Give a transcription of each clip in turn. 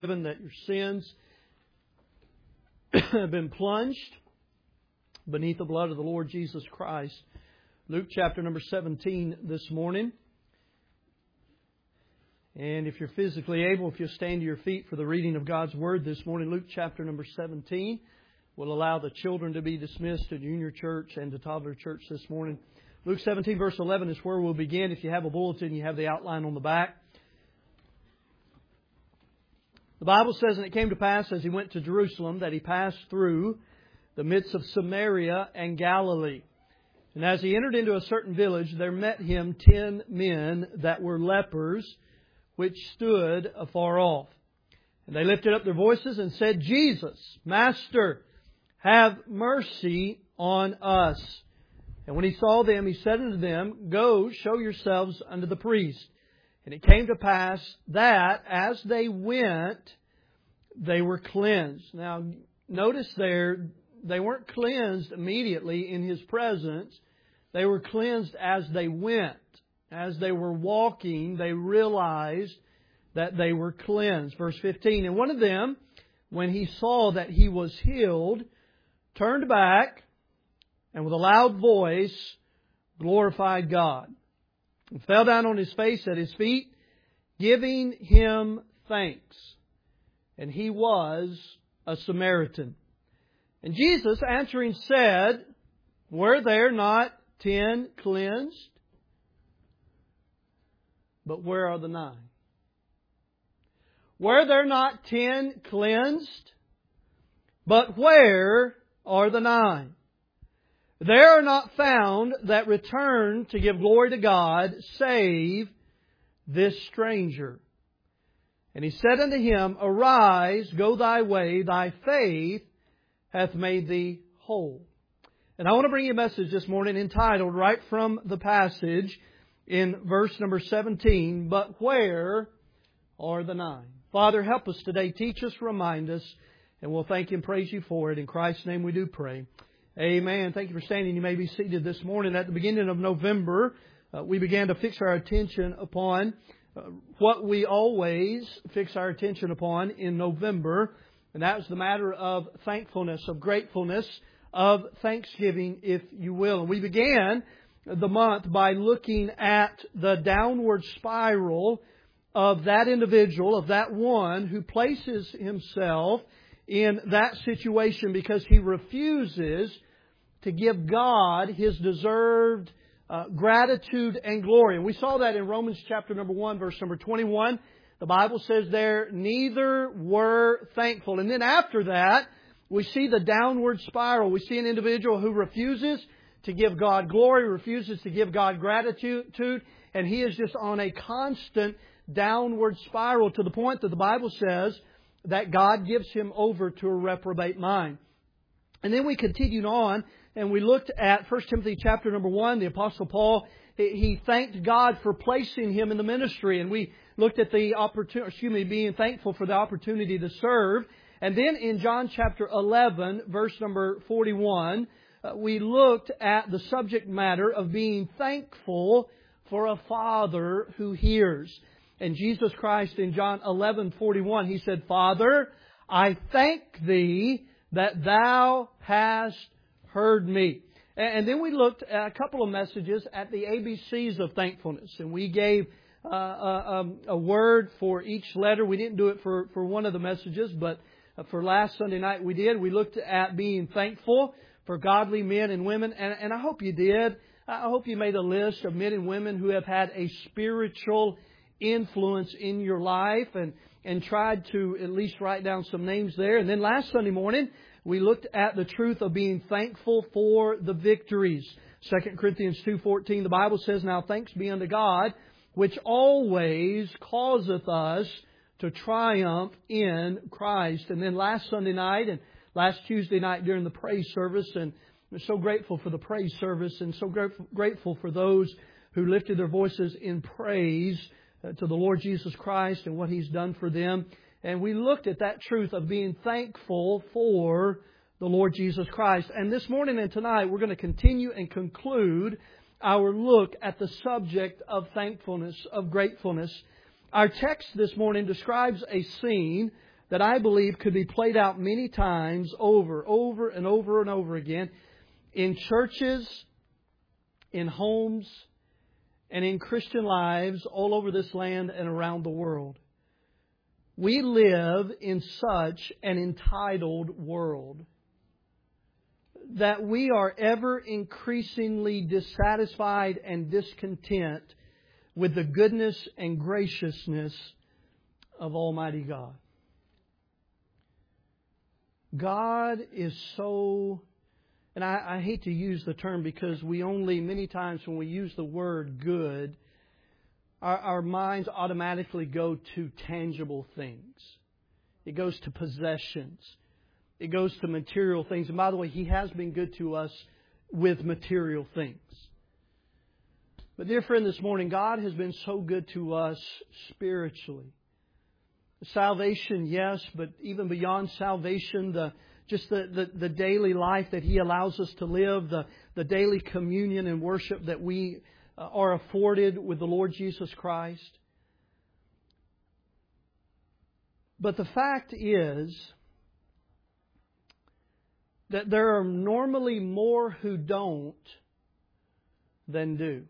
Given that your sins have been plunged beneath the blood of the Lord Jesus Christ. Luke chapter number 17 this morning. And if you're physically able, if you'll stand to your feet for the reading of God's Word this morning, Luke chapter number 17. We'll allow the children to be dismissed to junior church and to toddler church this morning. Luke 17 verse 11 is where we'll begin. If you have a bulletin, you have the outline on the back. The Bible says, and it came to pass as he went to Jerusalem that he passed through the midst of Samaria and Galilee. And as he entered into a certain village, there met him 10 men that were lepers, which stood afar off. And they lifted up their voices and said, Jesus, Master, have mercy on us. And when he saw them, he said unto them, Go, show yourselves unto the priest. And it came to pass that as they went, they were cleansed. Now, notice there, they weren't cleansed immediately in His presence. They were cleansed as they went. As they were walking, they realized that they were cleansed. Verse 15, and one of them, when he saw that he was healed, turned back and with a loud voice glorified God. And fell down on his face at His feet, giving Him thanks. And he was a Samaritan. And Jesus answering said, Were there not 10 cleansed? But where are the 9? Were there not 10 cleansed? But where are the 9? There are not found that return to give glory to God, save this stranger. And he said unto him, Arise, go thy way, thy faith hath made thee whole. And I want to bring you a message this morning entitled, right from the passage in verse number 17, But where are the 9? Father, help us today. Teach us, remind us, and we'll thank you and praise you for it. In Christ's name we do pray. Amen. Thank you for standing. You may be seated this morning. At the beginning of November, we began to fix our attention upon what we always fix our attention upon in November, and that was the matter of thankfulness, of gratefulness, of thanksgiving, if you will. And we began the month by looking at the downward spiral of that individual, of that one who places himself in that situation because he refuses to give God His deserved gratitude and glory. And we saw that in Romans chapter number 1, verse number 21. The Bible says there, neither were thankful. And then after that, we see the downward spiral. We see an individual who refuses to give God glory, refuses to give God gratitude, and he is just on a constant downward spiral to the point that the Bible says that God gives him over to a reprobate mind. And then we continued on and we looked at 1 Timothy chapter number 1. The Apostle Paul, he thanked God for placing him in the ministry. And we looked at the opportunity, being thankful for the opportunity to serve. And then in John chapter 11, verse number 41, we looked at the subject matter of being thankful for a Father who hears. And Jesus Christ in John 11:41, He said, Father, I thank Thee that Thou hast heard me. And then we looked at a couple of messages at the ABCs of thankfulness. And we gave a word for each letter. We didn't do it for one of the messages, but for last Sunday night we did. We looked at being thankful for godly men and women. And I hope you did. I hope you made a list of men and women who have had a spiritual influence in your life and tried to at least write down some names there. And then last Sunday morning, we looked at the truth of being thankful for the victories. 2 Corinthians 2:14, the Bible says, Now thanks be unto God, which always causeth us to triumph in Christ. And then last Sunday night and last Tuesday night during the praise service, and we're so grateful for the praise service and so grateful for those who lifted their voices in praise to the Lord Jesus Christ and what He's done for them. And we looked at that truth of being thankful for the Lord Jesus Christ. And this morning and tonight we're going to continue and conclude our look at the subject of thankfulness, of gratefulness. Our text this morning describes a scene that I believe could be played out many times over and over again in churches, in homes, and in Christian lives all over this land and around the world. We live in such an entitled world that we are ever increasingly dissatisfied and discontent with the goodness and graciousness of Almighty God. God is so, and I hate to use the term because many times when we use the word good, our minds automatically go to tangible things. It goes to possessions. It goes to material things. And by the way, He has been good to us with material things. But dear friend, this morning, God has been so good to us spiritually. Salvation, yes, but even beyond salvation, the daily life that He allows us to live, the daily communion and worship that we are afforded with the Lord Jesus Christ. But the fact is that there are normally more who don't than do.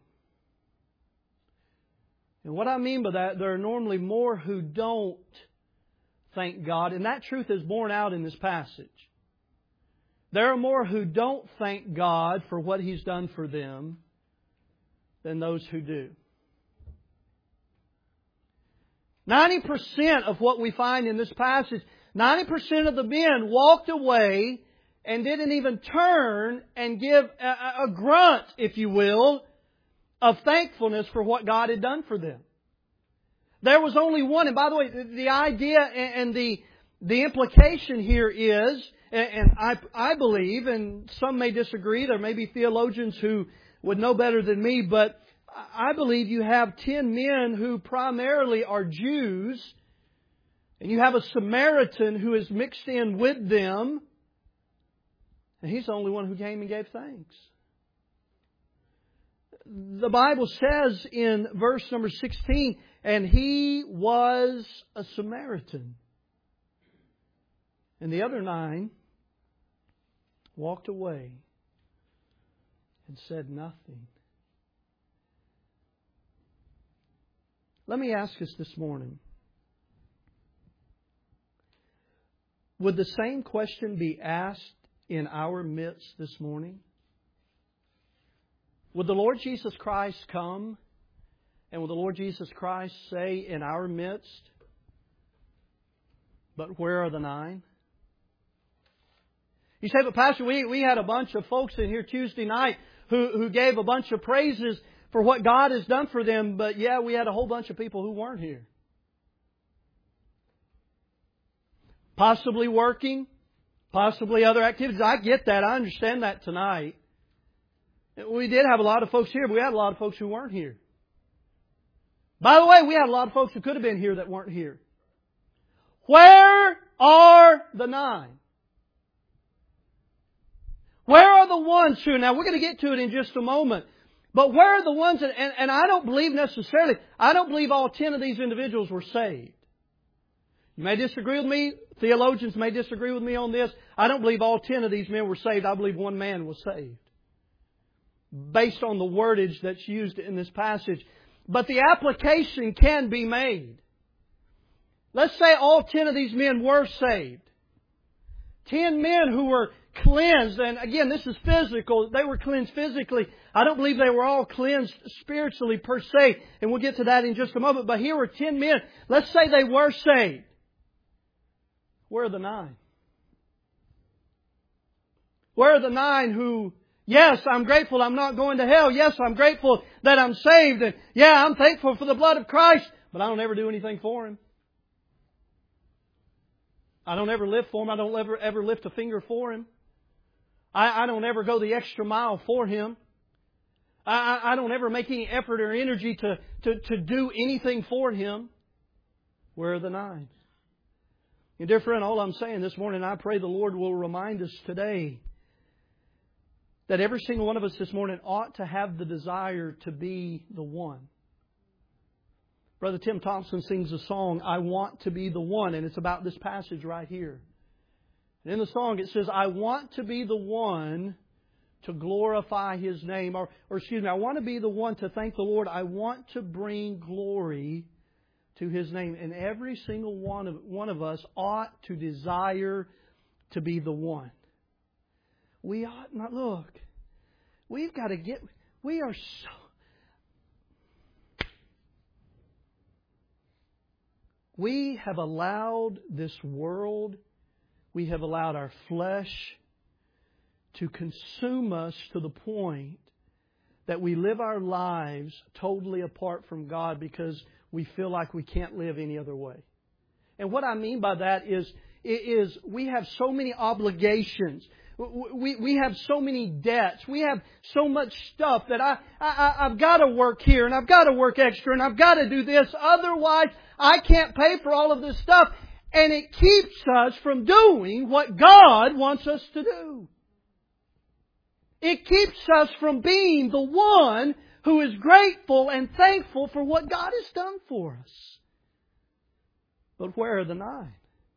And what I mean by that, there are normally more who don't thank God. And that truth is borne out in this passage. There are more who don't thank God for what He's done for them than those who do. 90% of what we find in this passage, 90% of the men walked away and didn't even turn and give a grunt, if you will, of thankfulness for what God had done for them. There was only one. And by the way, the idea and the implication here is, and I believe, and some may disagree, there may be theologians who would know better than me, but I believe you have 10 men who primarily are Jews, and you have a Samaritan who is mixed in with them, and he's the only one who came and gave thanks. The Bible says in verse number 16, and he was a Samaritan. And the other 9 walked away and said nothing. Let me ask us this morning, would the same question be asked in our midst this morning? Would the Lord Jesus Christ come and would the Lord Jesus Christ say in our midst, but where are the 9? You say, but Pastor, we had a bunch of folks in here Tuesday night who gave a bunch of praises for what God has done for them, but yeah, we had a whole bunch of people who weren't here. Possibly working, possibly other activities. I get that. I understand that tonight. We did have a lot of folks here, but we had a lot of folks who weren't here. By the way, we had a lot of folks who could have been here that weren't here. Where are the 9? Where are the ones who, now we're going to get to it in just a moment, but where are the ones that, and I don't believe necessarily, I don't believe all 10 of these individuals were saved. You may disagree with me. Theologians may disagree with me on this. I don't believe all 10 of these men were saved. I believe one man was saved, based on the wordage that's used in this passage. But the application can be made. Let's say all 10 of these men were saved. 10 men who were cleansed. And again, this is physical. They were cleansed physically. I don't believe they were all cleansed spiritually per se. And we'll get to that in just a moment. But here were 10 men. Let's say they were saved. Where are the 9? Where are the 9 who, yes, I'm grateful I'm not going to hell. Yes, I'm grateful that I'm saved. And yeah, I'm thankful for the blood of Christ. But I don't ever do anything for Him. I don't ever live for Him. I don't ever lift a finger for Him. I don't ever go the extra mile for Him. I don't ever make any effort or energy to do anything for Him. Where are the 9? And dear friend, all I'm saying this morning, I pray the Lord will remind us today that every single one of us this morning ought to have the desire to be the one. Brother Tim Thompson sings a song, I Want to Be the One, and it's about this passage right here. And in the song it says, I want to be the one to glorify His name. Or excuse me, I want to be the one to thank the Lord. I want to bring glory to His name. And every single one of us ought to desire to be the one. We ought not, look, we've got to get, we are so, we have allowed this world, we have allowed our flesh to consume us to the point that we live our lives totally apart from God because we feel like we can't live any other way. And what I mean by that is we have so many obligations. We have so many debts. We have so much stuff that I've got to work here and I've got to work extra and I've got to do this. Otherwise, I can't pay for all of this stuff. And it keeps us from doing what God wants us to do. It keeps us from being the one who is grateful and thankful for what God has done for us. But where are the 9?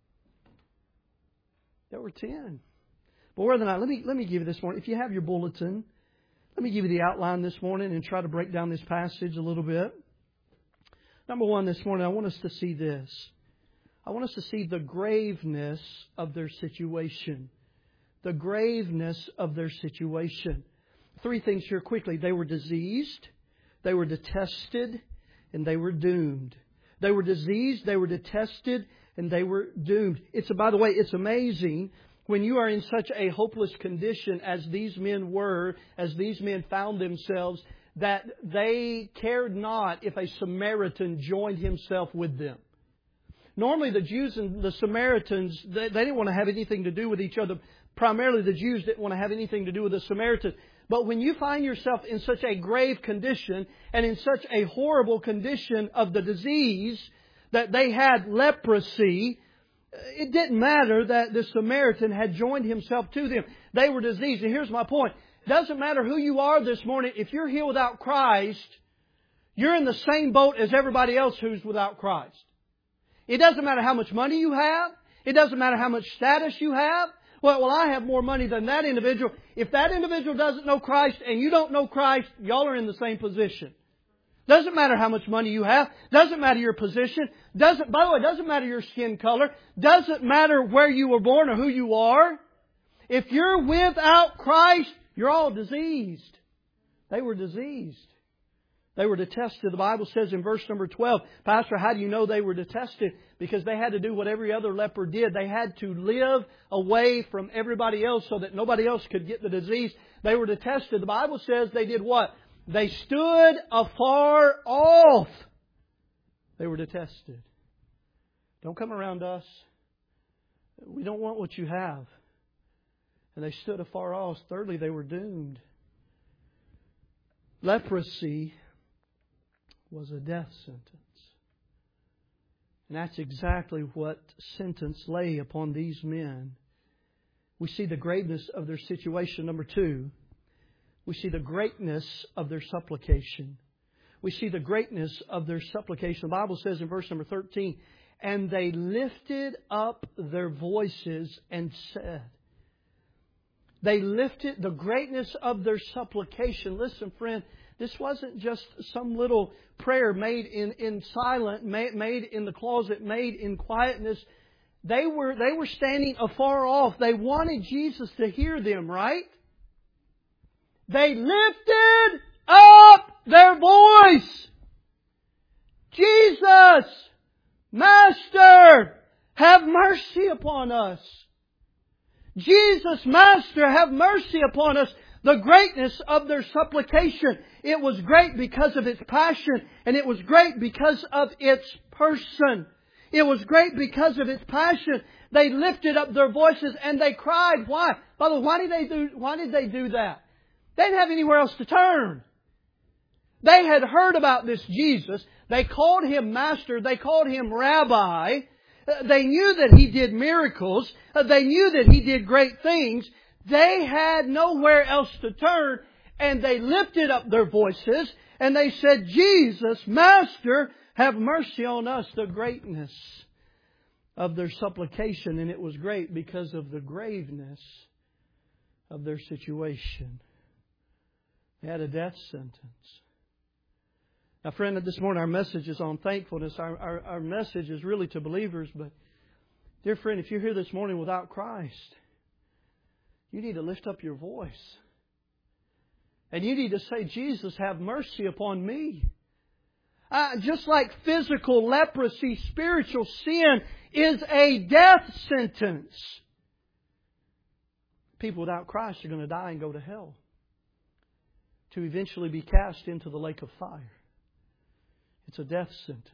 There were 10. But where are the 9? Let me give you this morning. If you have your bulletin, let me give you the outline this morning and try to break down this passage a little bit. Number 1 this morning, I want us to see this. I want us to see the graveness of their situation. The graveness of their situation. 3 things here quickly. They were diseased, they were detested, and they were doomed. They were diseased, they were detested, and they were doomed. By the way, it's amazing when you are in such a hopeless condition as these men were, as these men found themselves, that they cared not if a Samaritan joined himself with them. Normally the Jews and the Samaritans, they didn't want to have anything to do with each other. Primarily the Jews didn't want to have anything to do with the Samaritans. But when you find yourself in such a grave condition and in such a horrible condition of the disease that they had leprosy, it didn't matter that the Samaritan had joined himself to them. They were diseased. And here's my point. It doesn't matter who you are this morning. If you're here without Christ, you're in the same boat as everybody else who's without Christ. It doesn't matter how much money you have. It doesn't matter how much status you have. Well, I have more money than that individual. If that individual doesn't know Christ and you don't know Christ, y'all are in the same position. Doesn't matter how much money you have. Doesn't matter your position. By the way, doesn't matter your skin color. Doesn't matter where you were born or who you are. If you're without Christ, you're all diseased. They were diseased. They were detested. The Bible says in verse number 12, Pastor, how do you know they were detested? Because they had to do what every other leper did. They had to live away from everybody else so that nobody else could get the disease. They were detested. The Bible says they did what? They stood afar off. They were detested. Don't come around us. We don't want what you have. And they stood afar off. Thirdly, they were doomed. Leprosy was a death sentence. And that's exactly what sentence lay upon these men. We see the graveness of their situation. Number 2, we see the greatness of their supplication. We see the greatness of their supplication. The Bible says in verse number 13, and they lifted up their voices and said. They lifted the greatness of their supplication. Listen, friend, this wasn't just some little prayer made in silence, made in the closet, made in quietness. They were standing afar off. They wanted Jesus to hear them, right? They lifted up their voice. Jesus, Master, have mercy upon us. Jesus, Master, have mercy upon us. The greatness of their supplication. It was great because of its passion, and it was great because of its person. It was great because of its passion. They lifted up their voices and they cried. Why? By the way, why did they do that? They didn't have anywhere else to turn. They had heard about this Jesus. They called Him Master. They called Him Rabbi. They knew that He did miracles. They knew that He did great things. They had nowhere else to turn, and they lifted up their voices and they said, Jesus, Master, have mercy on us. The greatness of their supplication, and it was great because of the graveness of their situation. They had a death sentence. Now, friend, this morning our message is on thankfulness. Our message is really to believers. But, dear friend, if you're here this morning without Christ, you need to lift up your voice. And you need to say, Jesus, have mercy upon me. Just like physical leprosy, spiritual sin is a death sentence. People without Christ are going to die and go to hell, to eventually be cast into the lake of fire. It's a death sentence.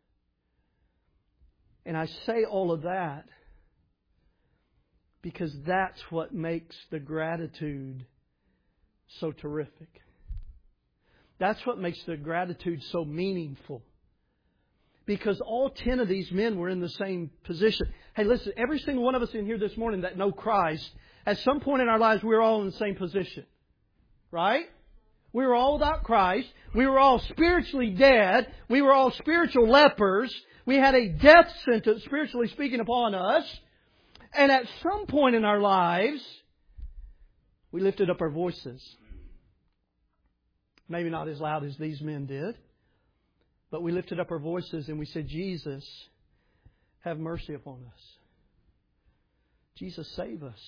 And I say all of that because that's what makes the gratitude so terrific. That's what makes the gratitude so meaningful. Because all 10 of these men were in the same position. Hey, listen, every single one of us in here this morning that know Christ, at some point in our lives, we're all in the same position. Right? We were all without Christ. We were all spiritually dead. We were all spiritual lepers. We had a death sentence, spiritually speaking, upon us. And at some point in our lives, we lifted up our voices. Maybe not as loud as these men did. But we lifted up our voices and we said, Jesus, have mercy upon us. Jesus, save us.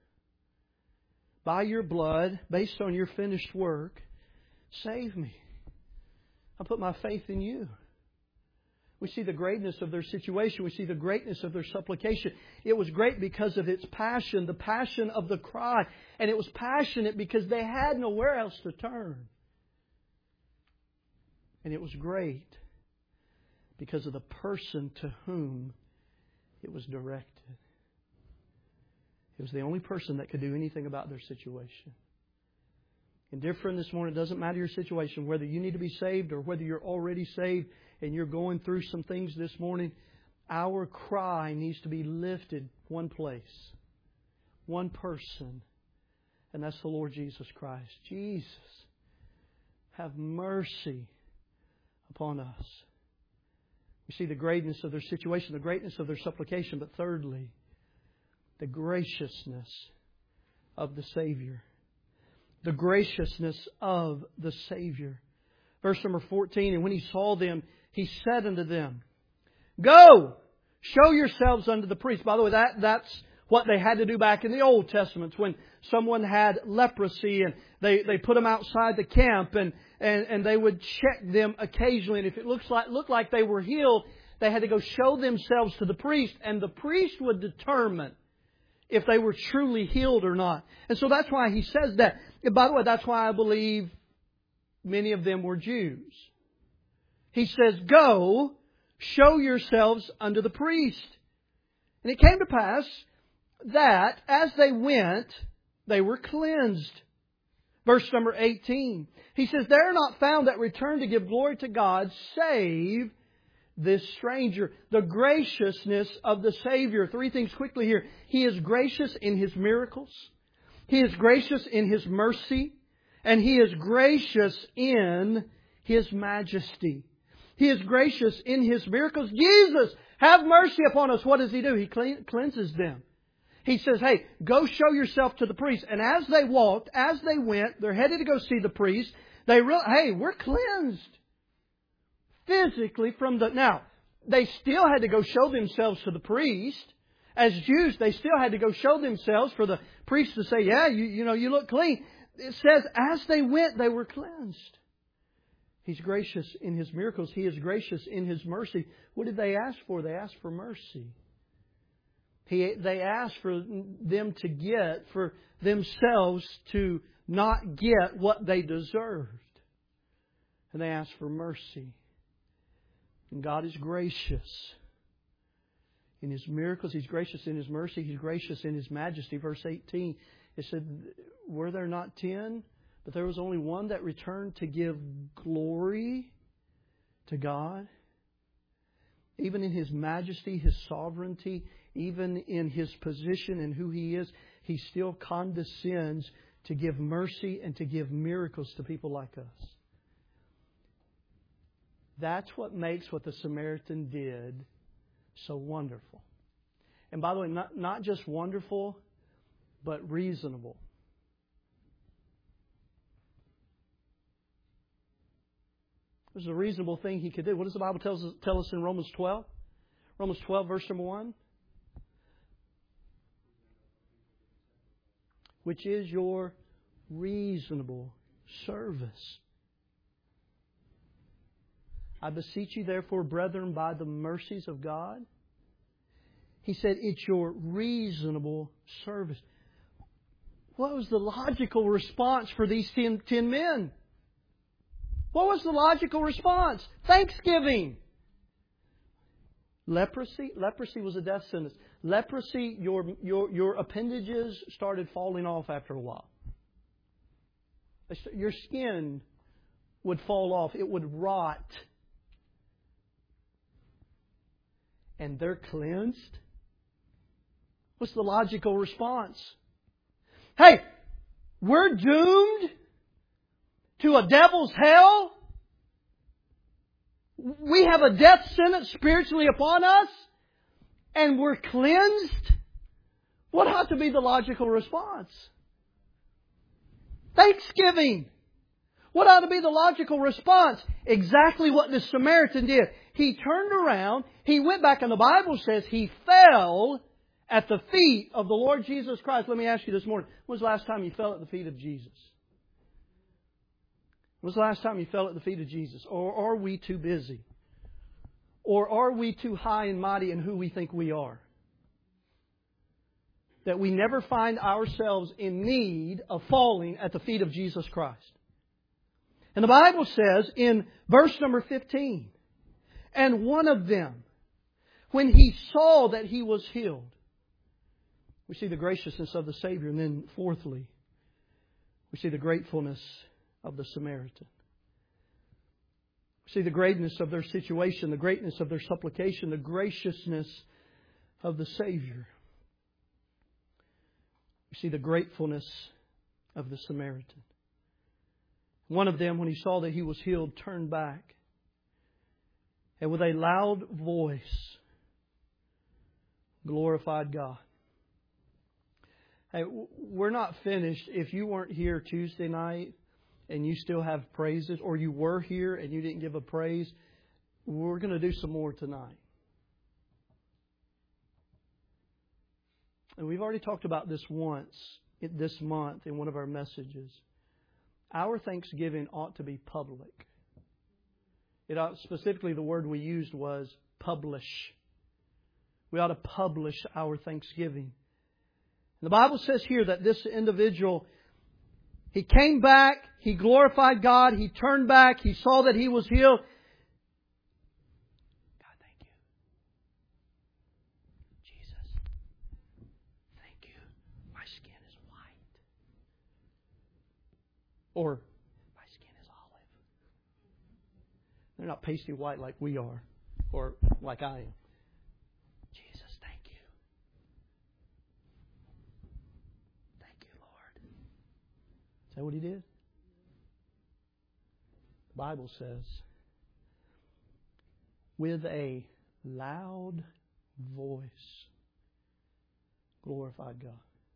By your blood, based on your finished work, save me. I put my faith in you. We see the greatness of their situation. We see the greatness of their supplication. It was great because of its passion, the passion of the cry. And it was passionate because they had nowhere else to turn. And it was great because of the person to whom it was directed. It was the only person that could do anything about their situation. And dear friend, this morning, it doesn't matter your situation, whether you need to be saved or whether you're already saved and you're going through some things this morning, our cry needs to be lifted one place, one person, and that's the Lord Jesus Christ. Jesus, have mercy upon us. We see the greatness of their situation, the greatness of their supplication, but thirdly, the graciousness of the Savior. The graciousness of the Savior. Verse number 14, and when He saw them, He said unto them, Go, show yourselves unto the priest. By the way, that's what they had to do back in the Old Testament when someone had leprosy and they put them outside the camp and they would check them occasionally. And if it looked like they were healed, they had to go show themselves to the priest. And the priest would determine if they were truly healed or not. And so that's why He says that. And by the way, that's why I believe many of them were Jews. He says, Go, show yourselves unto the priest. And it came to pass that as they went, they were cleansed. Verse number 18. He says, There are not found that return to give glory to God, save this stranger. The graciousness of the Savior. Three things quickly here. He is gracious in His miracles. He is gracious in His mercy. And He is gracious in His majesty. He is gracious in His miracles. Jesus, have mercy upon us. What does He do? He cleanses them. He says, hey, go show yourself to the priest. And as they walked, as they went, they're headed to go see the priest. They realized, hey, we're cleansed physically from the... Now, they still had to go show themselves to the priest. As Jews, they still had to go show themselves for the priest to say, yeah, you look clean. It says, as they went, they were cleansed. He's gracious in His miracles. He is gracious in His mercy. What did they ask for? They asked for mercy. They asked for them to get, for themselves to not get what they deserved. And they asked for mercy. And God is gracious in His miracles. He's gracious in His mercy. He's gracious in His majesty. Verse 18, it said, were there not 10? But there was only one that returned to give glory to God. Even in His majesty, His sovereignty, even in His position and who He is, He still condescends to give mercy and to give miracles to people like us. That's what makes what the Samaritan did so wonderful. And by the way, not just wonderful, but reasonable. It was a reasonable thing he could do. What does the Bible tell us in Romans 12? Romans 12, verse number 1. Which is your reasonable service. I beseech you, therefore, brethren, by the mercies of God. He said, it's your reasonable service. What was the logical response for these 10 men? What was the logical response? Thanksgiving. Leprosy? Leprosy was a death sentence. Leprosy, your appendages started falling off after a while. Your skin would fall off. It would rot. And they're cleansed? What's the logical response? Hey, we're doomed to a devil's hell. We have a death sentence spiritually upon us. And we're cleansed. What ought to be the logical response? Thanksgiving. What ought to be the logical response? Exactly what the Samaritan did. He turned around, he went back, and the Bible says he fell at the feet of the Lord Jesus Christ. Let me ask you this morning, when was the last time you fell at the feet of Jesus? When was the last time you fell at the feet of Jesus? Or are we too busy? Or are we too high and mighty in who we think we are? That we never find ourselves in need of falling at the feet of Jesus Christ. And the Bible says in verse number 15, and one of them, when he saw that he was healed. We see the graciousness of the Savior. And then fourthly, we see the gratefulness of the Samaritan. We see the greatness of their situation, the greatness of their supplication, the graciousness of the Savior. We see the gratefulness of the Samaritan. One of them, when he saw that he was healed, turned back. And with a loud voice, glorified God. Hey, we're not finished. If you weren't here Tuesday night and you still have praises, or you were here and you didn't give a praise, we're going to do some more tonight. And we've already talked about this once this month in one of our messages. Our thanksgiving ought to be public. It ought, specifically, the word we used was publish. We ought to publish our thanksgiving. And the Bible says here that this individual, he came back, he glorified God, he turned back, he saw that he was healed. God, thank you. Jesus, thank you. My skin is white. Or, my skin is olive. They're not pasty white like we are, or like I am. Jesus, thank you. Thank you, Lord. Is that what he did? The Bible says, with a loud voice, glorified God.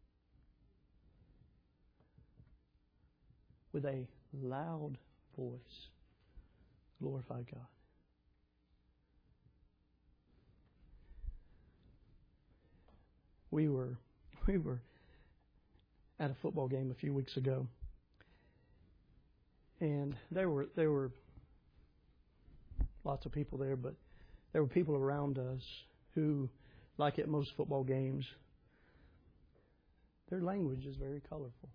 With a loud voice, glorified God. We were at a football game a few weeks ago, and there were lots of people there, but there were people around us who, like at most football games, their language is very colorful.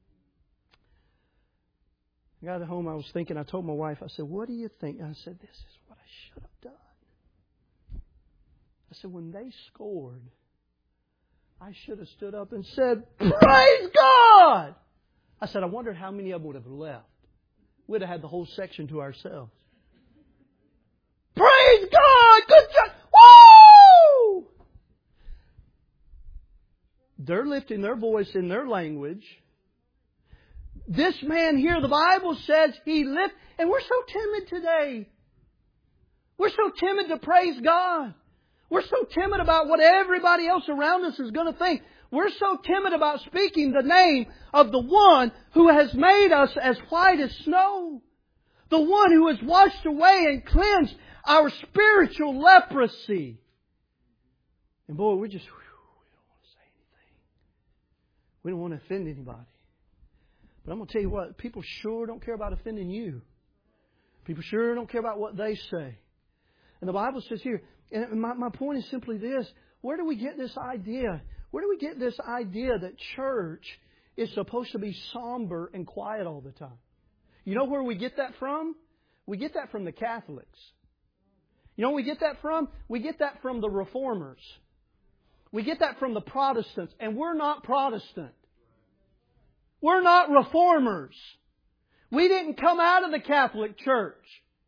I got home, I was thinking, I told my wife, I said, what do you think? And I said, this is what I should have done. I said, when they scored, I should have stood up and said, praise God! I said, I wondered how many of them would have left. We'd have had the whole section to ourselves. Praise God! Good job! Woo! They're lifting their voice in their language. This man here, the Bible says he lived, and we're so timid today. We're so timid to praise God. We're so timid about what everybody else around us is going to think. We're so timid about speaking the name of the one who has made us as white as snow. The one who has washed away and cleansed our spiritual leprosy. And boy, we don't want to say anything. We don't want to offend anybody. But I'm going to tell you what, people sure don't care about offending you. People sure don't care about what they say. And the Bible says here, and my point is simply this, where do we get this idea? Where do we get this idea that church is supposed to be somber and quiet all the time? You know where we get that from? We get that from the Catholics. You know where we get that from? We get that from the Reformers. We get that from the Protestants. And we're not Protestant. We're not Reformers. We didn't come out of the Catholic Church.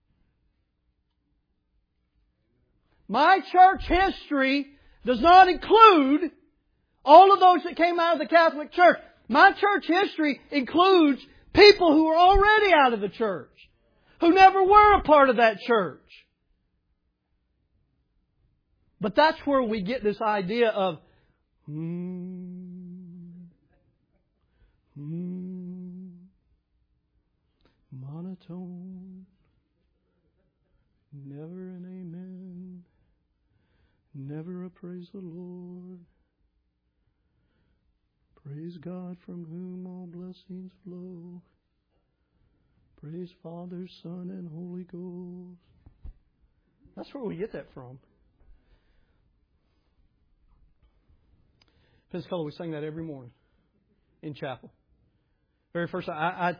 My church history does not include all of those that came out of the Catholic Church. My church history includes people who are already out of the church, who never were a part of that church. But that's where we get this idea of monotone, never an amen, never a praise the Lord. Praise God from whom all blessings flow. Praise Father, Son, and Holy Ghost. That's where we get that from. Pensacola, we sing that every morning in chapel. Very first time.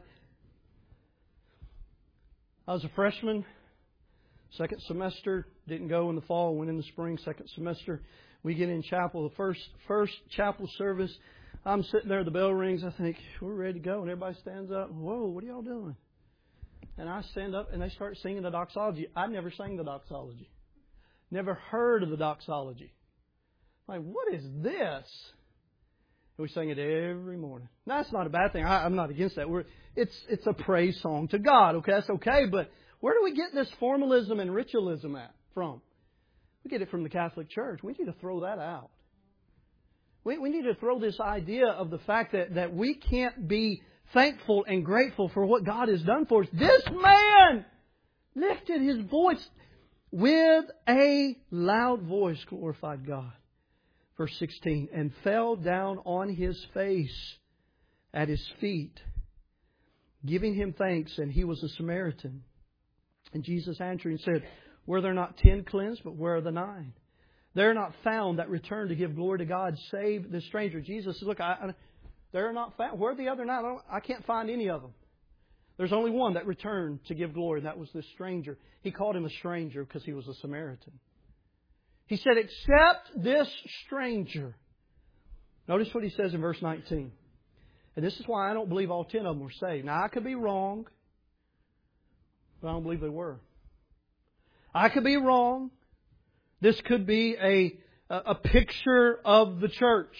I was a freshman, second semester, didn't go in the fall, went in the spring, second semester. We get in chapel, the first chapel service. I'm sitting there, the bell rings, I think, we're ready to go. And everybody stands up. Whoa, what are y'all doing? And I stand up and they start singing the doxology. I never sang the doxology. Never heard of the doxology. I'm like, what is this? And we sing it every morning. Now, that's not a bad thing. I'm not against that. It's a praise song to God. Okay, that's okay. But where do we get this formalism and ritualism from? We get it from the Catholic Church. We need to throw that out. We need to throw this idea of the fact that we can't be thankful and grateful for what God has done for us. This man lifted his voice with a loud voice, glorified God. Verse 16, and fell down on his face at his feet, giving him thanks, and he was a Samaritan. And Jesus answering said, were there not 10 cleansed, but where are the 9? They're not found that return to give glory to God, save the stranger. Jesus says, look, they're not found. Where are the other 9? I can't find any of them. There's only one that returned to give glory, and that was this stranger. He called him a stranger because he was a Samaritan. He said, except this stranger. Notice what he says in verse 19. And this is why I don't believe all 10 of them were saved. Now, I could be wrong, but I don't believe they were. I could be wrong. This could be a picture of the church.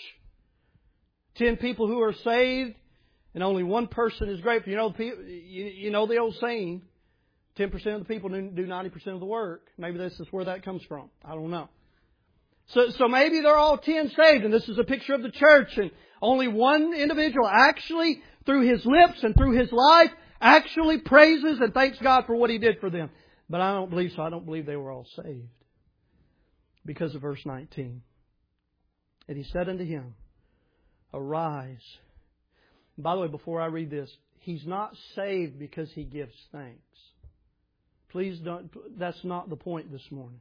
10 people who are saved, and only one person is grateful. You know the old saying, 10% of the people do 90% of the work. Maybe this is where that comes from. I don't know. So maybe they're all 10 saved, and this is a picture of the church, and only one individual actually, through his lips and through his life, actually praises and thanks God for what He did for them. But I don't believe so. I don't believe they were all saved. Because of verse 19. And He said unto him, arise. And by the way, before I read this, he's not saved because he gives thanks. Please don't, that's not the point this morning.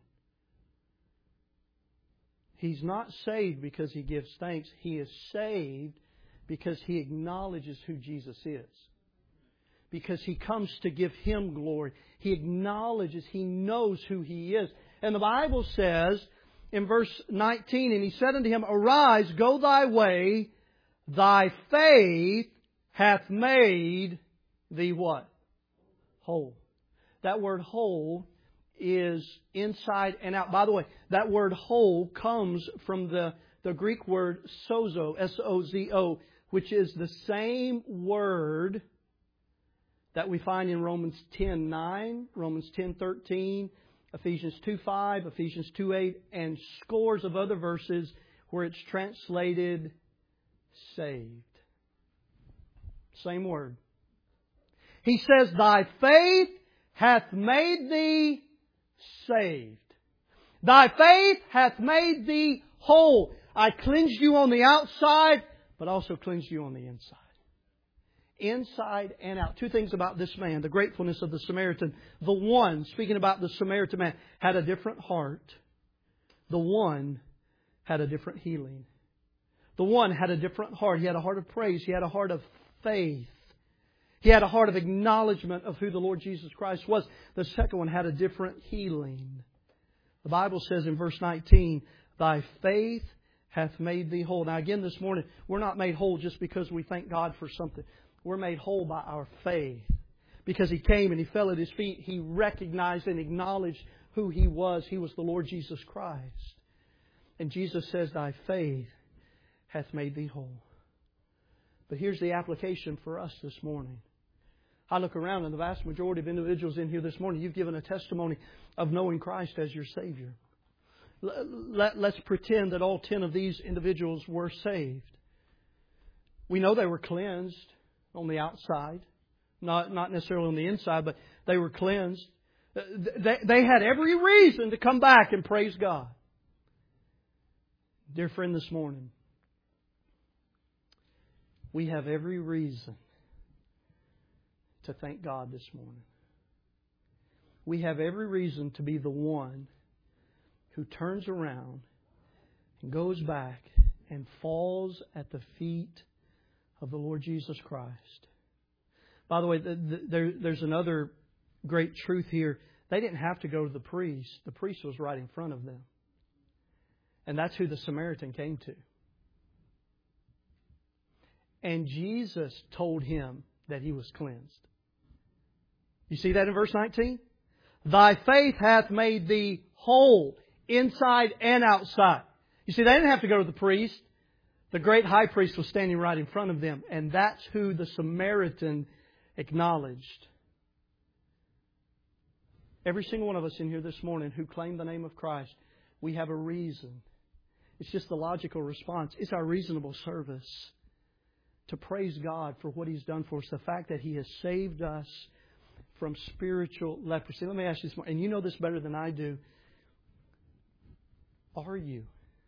He's not saved because he gives thanks. He is saved because he acknowledges who Jesus is. Because he comes to give Him glory. He acknowledges, he knows who He is. And the Bible says in verse 19, and He said unto him, arise, go thy way, thy faith hath made thee what? Whole. That word whole is inside and out. By the way, that word whole comes from the Greek word sozo, S-O-Z-O, which is the same word that we find in Romans 10:9, Romans 10:13, Ephesians 2:5, Ephesians 2:8, and scores of other verses where it's translated saved. Same word. He says, Thy faith hath made thee saved. Thy faith hath made thee whole. I cleansed you on the outside, but also cleansed you on the inside. Inside and out. Two things about this man. The gratefulness of the Samaritan. The one, speaking about the Samaritan man, had a different heart. The one had a different healing. The one had a different heart. He had a heart of praise. He had a heart of faith. He had a heart of acknowledgement of who the Lord Jesus Christ was. The second one had a different healing. The Bible says in verse 19, Thy faith hath made thee whole. Now again this morning, we're not made whole just because we thank God for something. We're made whole by our faith. Because He came and He fell at His feet. He recognized and acknowledged who He was. He was the Lord Jesus Christ. And Jesus says, Thy faith hath made thee whole. But here's the application for us this morning. I look around and the vast majority of individuals in here this morning, you've given a testimony of knowing Christ as your Savior. Let's pretend that all 10 of these individuals were saved. We know they were cleansed on the outside. Not necessarily on the inside, but they were cleansed. They had every reason to come back and praise God. Dear friend, this morning, we have every reason to thank God this morning. We have every reason to be the one who turns around and goes back and falls at the feet of the Lord Jesus Christ. By the way, there's another great truth here. They didn't have to go to the priest. The priest was right in front of them. And that's who the Samaritan came to. And Jesus told him that he was cleansed. You see that in verse 19? Thy faith hath made thee whole, inside and outside. You see, they didn't have to go to the priest. The great high priest was standing right in front of them. And that's who the Samaritan acknowledged. Every single one of us in here this morning who claim the name of Christ, we have a reason. It's just the logical response. It's our reasonable service to praise God for what He's done for us. The fact that He has saved us from spiritual leprosy. Let me ask you this morning, and you know this better than I do. Are you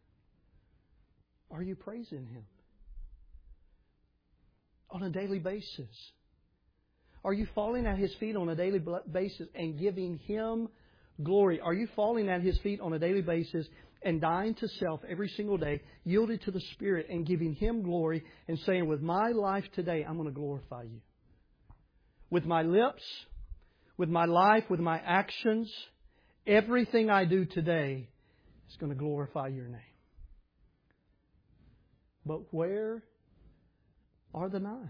praising Him on a daily basis? Are you falling at His feet on a daily basis and giving Him glory? Are you falling at His feet on a daily basis and dying to self every single day, yielded to the Spirit and giving Him glory and saying, with my life today, I'm going to glorify You. With my lips, with my life, with my actions, everything I do today is going to glorify Your name. But where are the 9?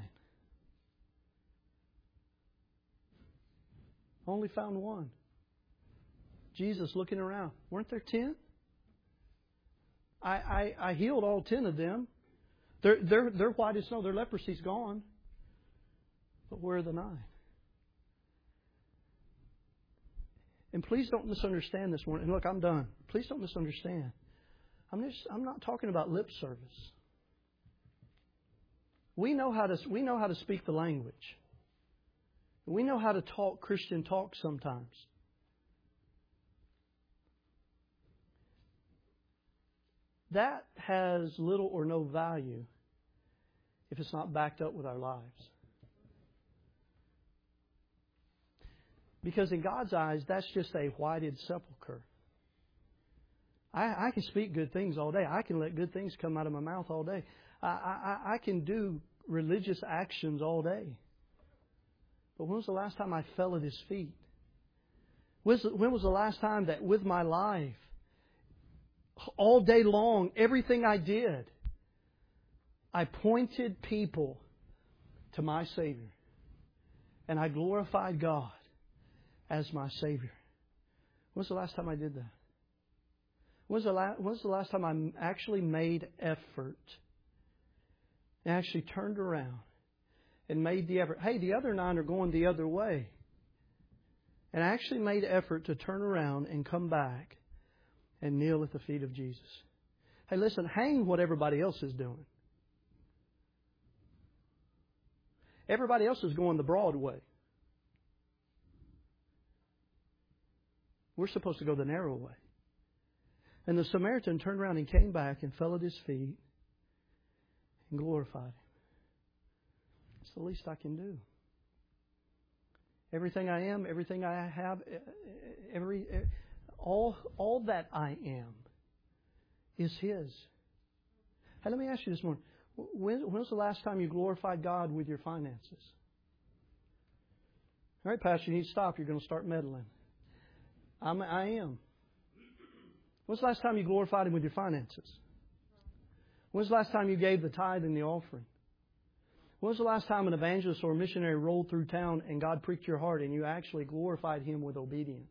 Only found 1. Jesus looking around. Weren't there 10? I healed all 10 of them. They're white as snow. Their leprosy's gone. But where are the 9? And please don't misunderstand this morning. And look, I'm done. Please don't misunderstand. I'm not talking about lip service. We know how to speak the language. We know how to talk Christian talk sometimes. That has little or no value if it's not backed up with our lives. Because in God's eyes, that's just a whited sepulcher. I can speak good things all day. I can let good things come out of my mouth all day. I can do religious actions all day. But when was the last time I fell at His feet? When was the last time that with my life, all day long, everything I did, I pointed people to my Savior. And I glorified God as my Savior. When was the last time I did that? When was the last time I actually made effort and actually turned around and made the effort? Hey, the other 9 are going the other way. and actually made effort to turn around and come back and kneel at the feet of Jesus. Hey, listen, hang what everybody else is doing. Everybody else is going the broad way. We're supposed to go the narrow way. And the Samaritan turned around and came back and fell at His feet and glorified Him. It's the least I can do. Everything I am, everything I have, all that I am is His. Hey, let me ask you this morning. When was the last time you glorified God with your finances? All right, Pastor, you need to stop. You're going to start meddling. I am. When's the last time you glorified Him with your finances? When's the last time you gave the tithe and the offering? When was the last time an evangelist or a missionary rolled through town and God pricked your heart and you actually glorified Him with obedience?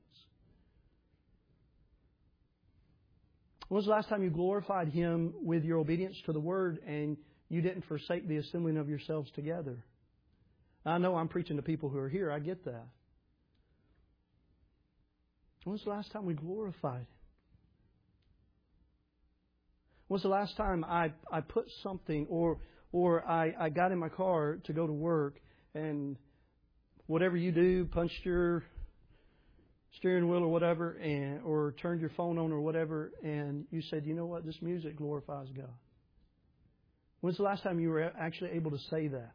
When was the last time you glorified Him with your obedience to the Word and you didn't forsake the assembling of yourselves together? I know I'm preaching to people who are here. I get that. When was the last time we glorified Him? When was the last time I put something or I got in my car to go to work and whatever you do, punched your steering wheel or whatever, or turned your phone on or whatever, and you said, you know what, this music glorifies God. When's the last time you were actually able to say that?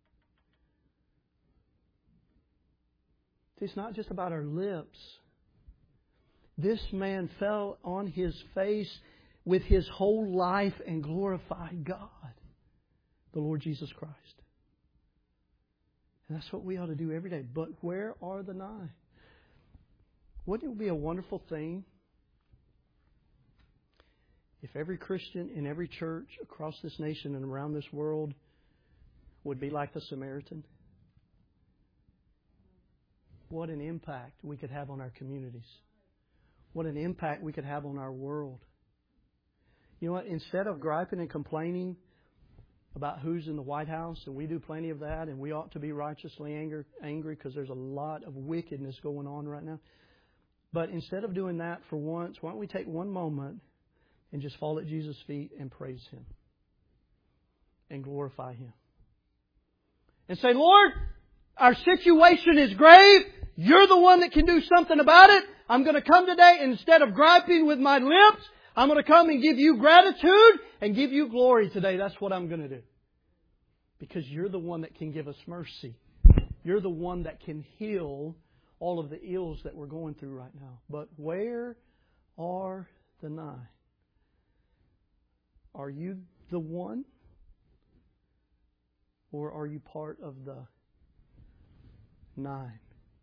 It's not just about our lips. This man fell on his face with his whole life and glorified God, the Lord Jesus Christ. And that's what we ought to do every day. But where are the 9? Wouldn't it be a wonderful thing if every Christian in every church across this nation and around this world would be like the Samaritan? What an impact we could have on our communities. What an impact we could have on our world. You know what? Instead of griping and complaining about who's in the White House, and we do plenty of that, and we ought to be righteously angry because there's a lot of wickedness going on right now. But instead of doing that for once, why don't we take one moment and just fall at Jesus' feet and praise Him and glorify Him. And say, Lord, our situation is grave. You're the one that can do something about it. I'm going to come today, and instead of griping with my lips, I'm going to come and give You gratitude and give You glory today. That's what I'm going to do. Because You're the one that can give us mercy. You're the one that can heal all of the ills that we're going through right now. But where are the 9? Are you the one? Or are you part of the 9?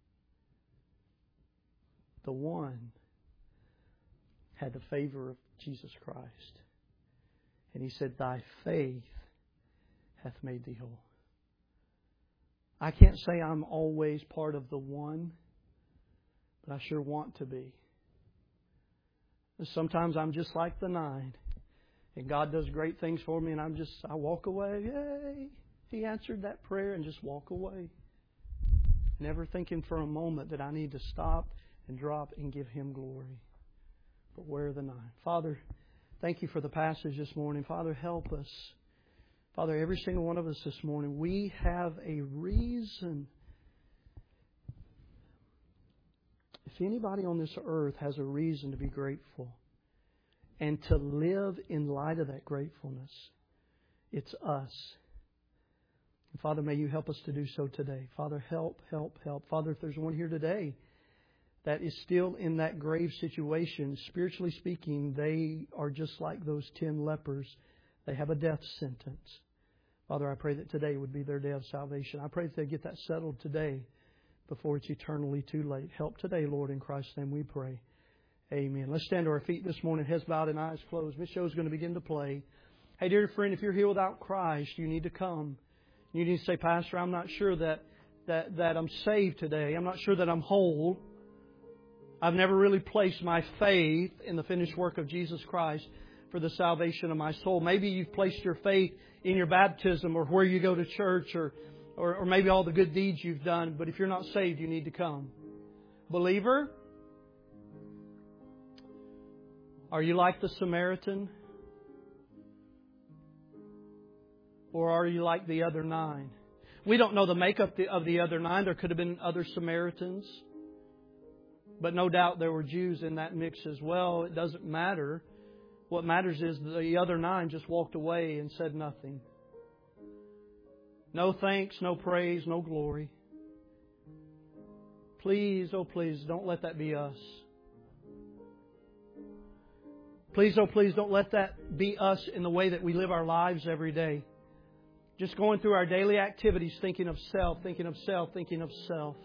The one had the favor of Jesus Christ. And He said, Thy faith hath made thee whole. I can't say I'm always part of the 1, but I sure want to be. Sometimes I'm just like the 9. And God does great things for me and I walk away. Yay! He answered that prayer and just walk away. Never thinking for a moment that I need to stop and drop and give Him glory. But where are the 9? Father, thank You for the passage this morning. Father, help us. Father, every single one of us this morning, we have a reason. If anybody on this earth has a reason to be grateful and to live in light of that gratefulness, it's us. And Father, may You help us to do so today. Father, help. Father, if there's one here today that is still in that grave situation, spiritually speaking, they are just like those 10 lepers. They have a death sentence. Father, I pray that today would be their day of salvation. I pray that they get that settled today before it's eternally too late. Help today, Lord, in Christ's name we pray. Amen. Let's stand to our feet this morning, heads bowed and eyes closed. Miss Joe's going to begin to play. Hey, dear friend, if you're here without Christ, you need to come. You need to say, Pastor, I'm not sure that I'm saved today. I'm not sure that I'm whole. I've never really placed my faith in the finished work of Jesus Christ for the salvation of my soul. Maybe you've placed your faith in your baptism or where you go to church or maybe all the good deeds you've done. But if you're not saved, you need to come. Believer, are you like the Samaritan? Or are you like the other 9? We don't know the makeup of the other 9. There could have been other Samaritans. But no doubt there were Jews in that mix as well. It doesn't matter. What matters is the other 9 just walked away and said nothing. No thanks, no praise, no glory. Please, oh please, don't let that be us. Please, oh please, don't let that be us in the way that we live our lives every day. Just going through our daily activities, thinking of self, thinking of self, thinking of self.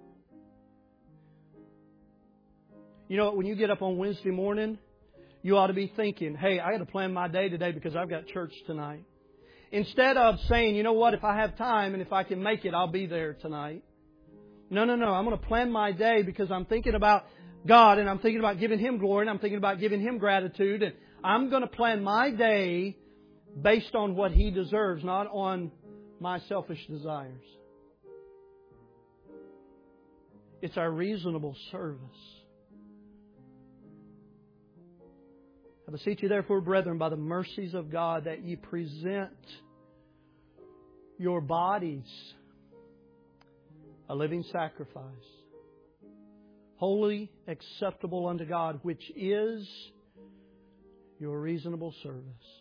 You know what? When you get up on Wednesday morning, you ought to be thinking, hey, I got to plan my day today because I've got church tonight. Instead of saying, you know what, if I have time and if I can make it, I'll be there tonight. No. I'm going to plan my day because I'm thinking about God and I'm thinking about giving Him glory and I'm thinking about giving Him gratitude. And I'm going to plan my day based on what He deserves, not on my selfish desires. It's our reasonable service. I beseech you therefore, brethren, by the mercies of God, that ye present your bodies a living sacrifice, holy, acceptable unto God, which is your reasonable service.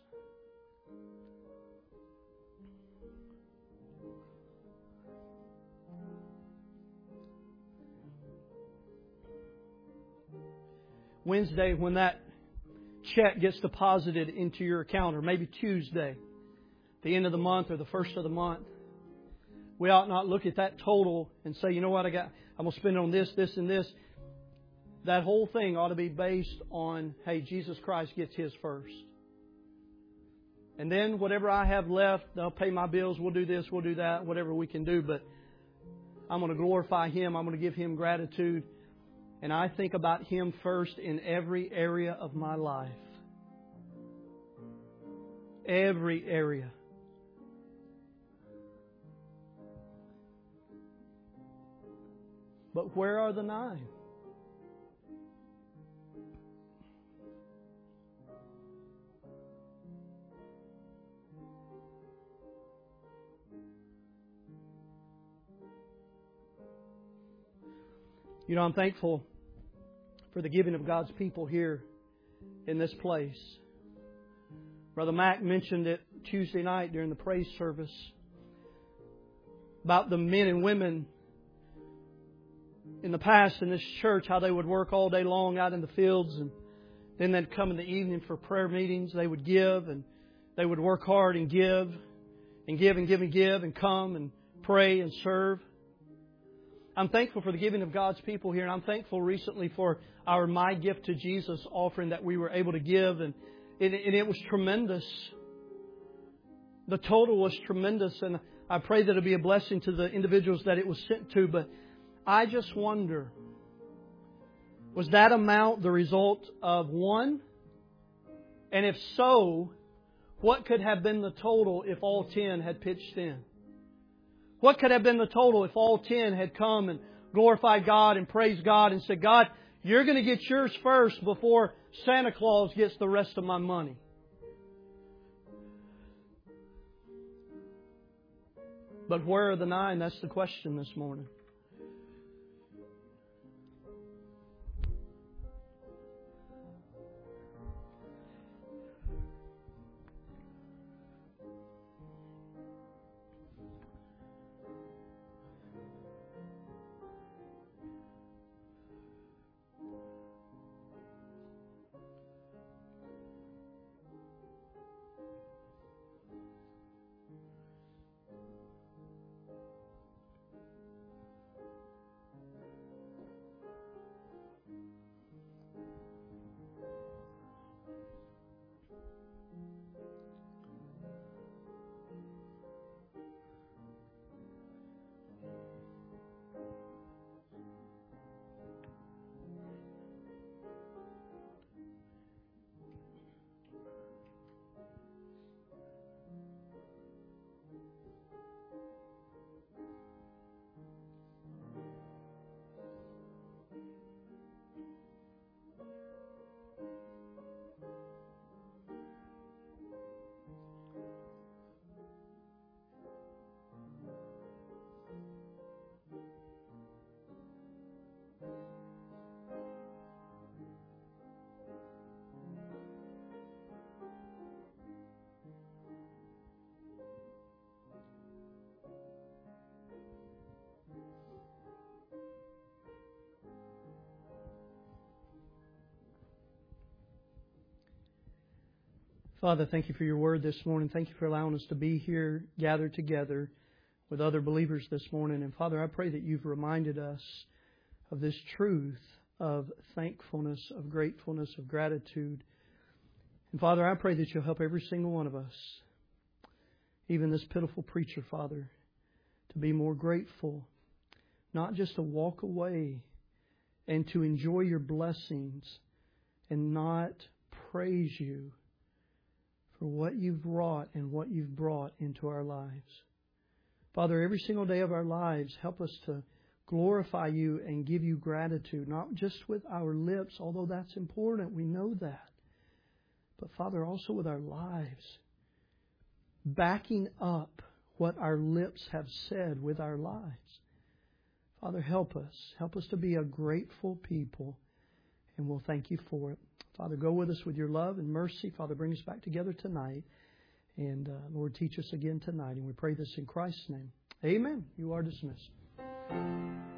Wednesday, when that check gets deposited into your account, or maybe Tuesday, the end of the month or the first of the month, we ought not look at that total and say, you know what, I'm going to spend it on this, this, and this. That whole thing ought to be based on, hey, Jesus Christ gets His first. And then whatever I have left, they'll pay my bills, we'll do this, we'll do that, whatever we can do. But I'm going to glorify Him, I'm going to give Him gratitude. And I think about Him first in every area of my life. Every area. But where are the 9? You know, I'm thankful for the giving of God's people here in this place. Brother Mac mentioned it Tuesday night during the praise service about the men and women in the past in this church, how they would work all day long out in the fields, and then they'd come in the evening for prayer meetings. They would give, and they would work hard and give, and give and give and give, and come and pray and serve. I'm thankful for the giving of God's people here, and I'm thankful recently for our My Gift to Jesus offering that we were able to give, and it was tremendous. The total was tremendous, and I pray that it'll be a blessing to the individuals that it was sent to. But I just wonder, was that amount the result of one? And if so, what could have been the total if all 10 had pitched in? What could have been the total if all 10 had come and glorified God and praised God and said, God, you're going to get yours first before Santa Claus gets the rest of my money? But where are the 9? That's the question this morning. Father, thank you for your word this morning. Thank you for allowing us to be here, gathered together with other believers this morning. And Father, I pray that you've reminded us of this truth of thankfulness, of gratefulness, of gratitude. And Father, I pray that you'll help every single one of us, even this pitiful preacher, Father, to be more grateful, not just to walk away and to enjoy your blessings and not praise you for what you've wrought and what you've brought into our lives. Father, every single day of our lives, help us to glorify you and give you gratitude, not just with our lips, although that's important, we know that. But Father, also with our lives, backing up what our lips have said with our lives. Father, help us. Help us to be a grateful people, and we'll thank you for it. Father, go with us with your love and mercy. Father, bring us back together tonight. And Lord, teach us again tonight. And we pray this in Christ's name. Amen. You are dismissed.